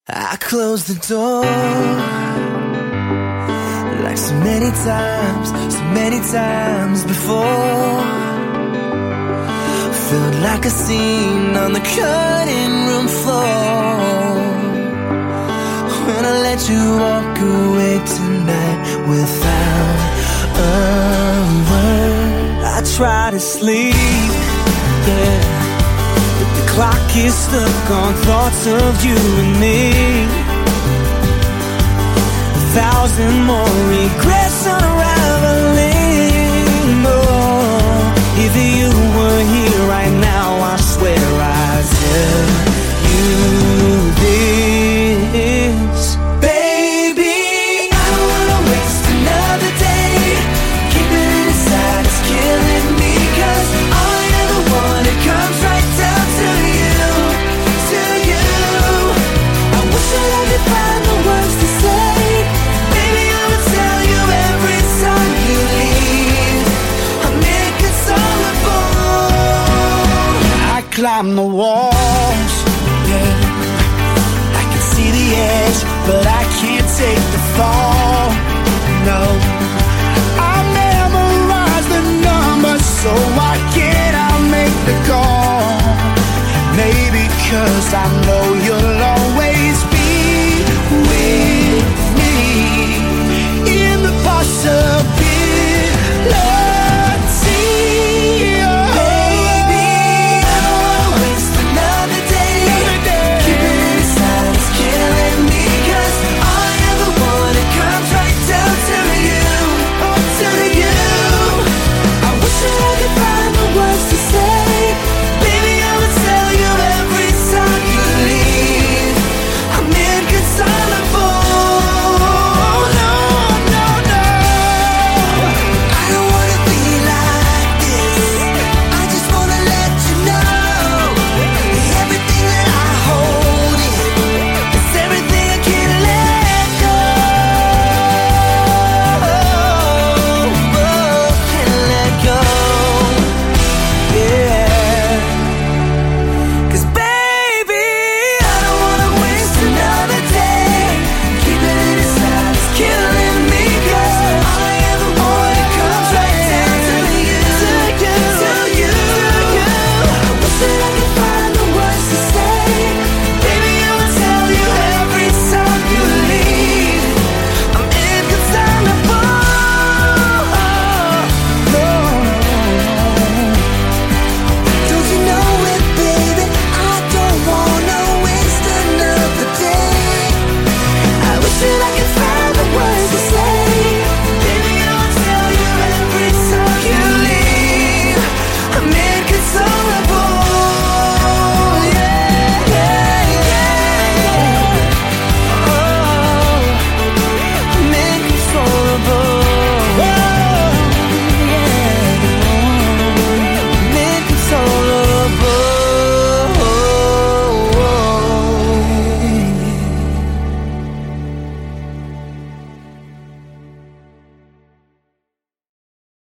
I closed the door like so many times before. Felt like a scene on the cutting room floor. When I let you walk away tonight without a word. I try to sleep, yeah, but the clock is stuck on thoughts of you and me. 1,000 more regrets unraveling. Oh, if you were here right now, I swear I'd tell you this. Baby, I don't wanna waste another day. Keeping it inside is killing me, 'cause all I ever wanted comes right down to you, to you. I wish that I could find the words to say. Baby, I would tell you every time you leave. I'm inconsolable. I climb the wall